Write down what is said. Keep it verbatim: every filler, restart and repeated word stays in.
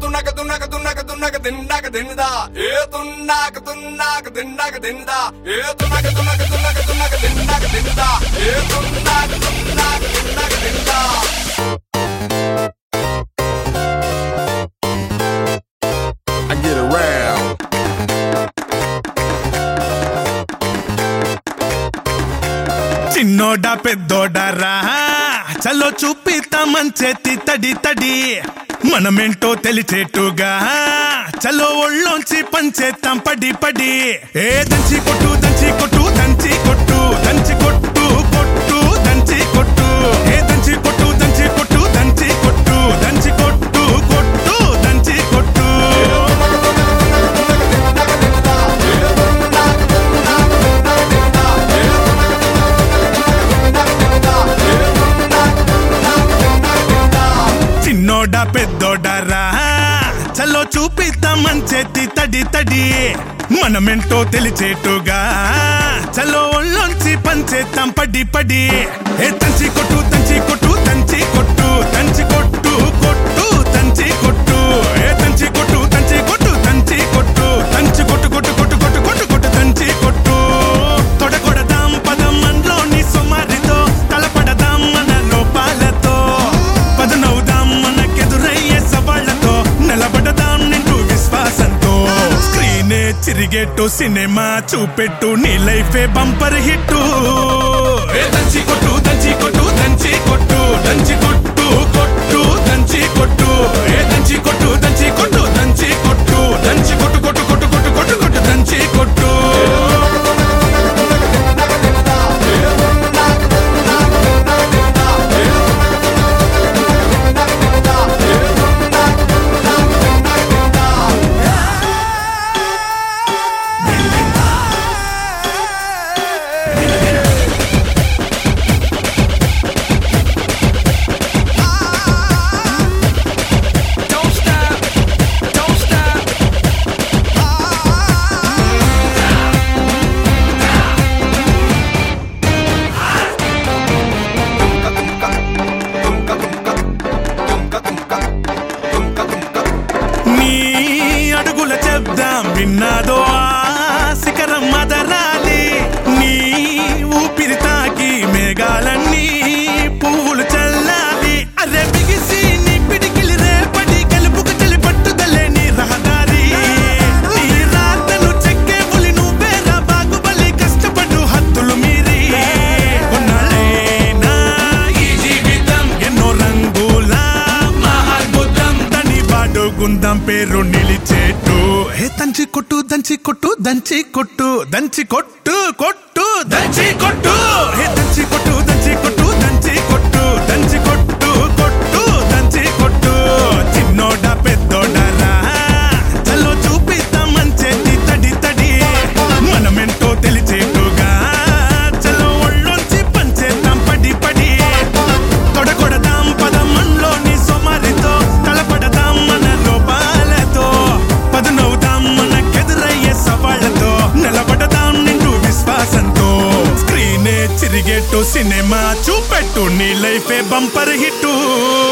తున్నక తున్నక తున్నక తున్నక తిన్నాక తిన్నదా ఏ తున్నాక తున్నాక తిన్నాక తిన్నదా ఏ తున్నక తున్నక తున్నక తున్నక తిన్నాక తిన్నదా ఏ తున్నాక తున్నాక తిన్నాక తిన్నదా I get around. చిన్నోడా పెద్దోడా రా చలో చూపిస్తామని చేతి తడి తడి మనమేంటో తెలిచేట్టుగా చలో ఒళ్ళోంచి పంచేస్తాం పడి పడి ఏ దంచి కొట్టు దంచి కొట్టు దంచి కొట్టు దంచి కొట్టు కొట్టు దంచి కొట్టు ఏ దంచి కొట్టు దంచి కొట్టు దంచి కొట్టు దంచి కొట్టు కొట్టు దంచి కొట్టు చిన్నోడా పెద్దోడా రా చలో చూపిస్తామని చేతి తడి తడి మనమేంటో తెలిచేట్టుగా చలో ఒళ్ళొంచి పంచేస్తాం పడి పడి ఏ తంచి కొట్టు తంచి కొట్టు తంచి కొట్టు తంచి కొట్టు కొట్టు తంచి కొట్టు ఏ తంచి కొట్టు తంచి కొట్టు తంచి కొట్టు తంచి కొట్టు కొట్టు కొట్టు కొట్టు కొట్టు కొట్టు తంచి కొట్టు తొడగొడదాం పదం మనలోని సుమారితో తలపడదాం మన లోపాలతో పదనవుదాం మనకెదురయ్యే సవాళ్లతో నిలబడదాం నిండు విశ్వాసంతో స్క్రీనే చిరిగేట్టు సినిమా చూపెట్టు నీ లైఫే బంపర్ హిట్టు దంచి కొట్టు దంచి కొట్టు దంచి కొట్టు దంచి కొట్టు కొట్టు దంచి కొట్టు ఏ దంచి కొట్టు దంచి కొట్టు దంచి కొట్టు దంచి కొట్టు కొట్టు కొట్టు కొట్టు కొట్టు కొట్టు దంచి కొట్టు విన్నాదో శిఖరం మదరాలి నీ ఊపిరి తాకి మేఘాలన్నీ పువ్వులు చల్లాలి అరే బిగిసి నీ పిడికిలి రేపటి గెలుపుకు చెలి పట్టుదలే నీ రహదారి నీ రాతను చెక్కే పులి నువ్వేరా బాగుబలి కష్టపడు హద్దులు మీరి కొన్నాళ్ళైనా ఈ జీవితం ఎన్నో రంగుల మహాద్భుతం తని బాడుగుందాం పేరు నిలిచేట్టు హే దంచి కొట్టు దంచి కొట్టు దంచి కొట్టు దంచి కొట్టు కొట్టు దంచి కొట్టు హే దంచి కొట్టు దంచి కొట్టు దంచి కొట్టు దంచి కొట్టు కొట్టు దంచి కొట్టు చిన్నోడా పెద్దోడా రా చలో చూపిస్తామని చేతి తడి తడి మనమేంటో తెలిచేట్టుగా చలో ఒళ్ళొంచి పంచేద్దాం పడి పడి తొడగొడదాం పదమంలోని సోమారితో తలపడదాం మన లోపాలతో పదనవుదాం మనకెదురయ్యే సవాళ్లతో నిలబడదాం నిండు విశ్వాసంతో స్క్రీనే చిరిగేట్టు సినిమా చూపెట్టు నీ లైఫే బంపర్ హిట్టు